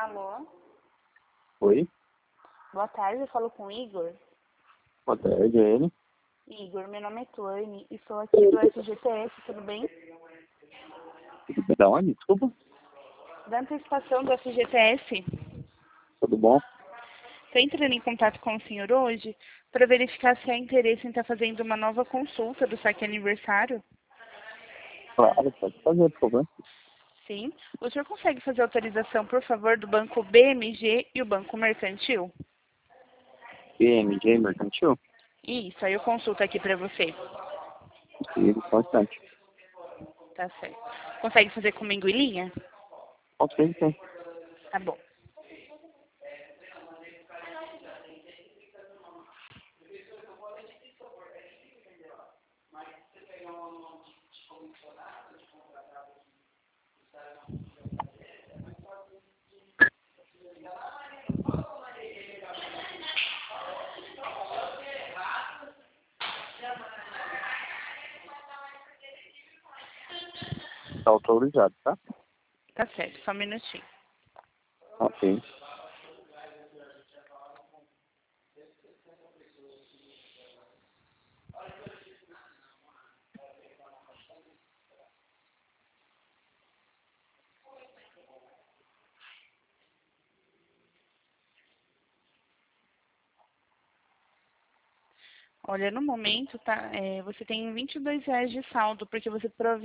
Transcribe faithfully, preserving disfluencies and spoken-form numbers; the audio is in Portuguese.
Alô? Oi, Boa tarde, eu falo com o Igor. boa tarde, é ele. Igor, meu nome é Tuane e sou aqui do F G T S, tudo bem? Tudo bem? Da onde? Desculpa. Da antecipação do F G T S, Tudo bom? estou entrando em contato com o senhor hoje para verificar se há interesse em estar fazendo uma nova consulta do saque aniversário. Claro, pode fazer, por favor. Sim. O senhor consegue fazer autorização, por favor, do Banco B M G e o Banco Mercantil? B M G Mercantil? Isso, aí eu consulto aqui para você. Consigo, bastante. Tá certo. Consegue fazer comigo em linha? Consigo, sim. Tá bom. Tá autorizado, tá? Tá certo, só um minutinho. Ok. Olha, no momento, tá, é, você tem vinte e dois reais de saldo, porque você prova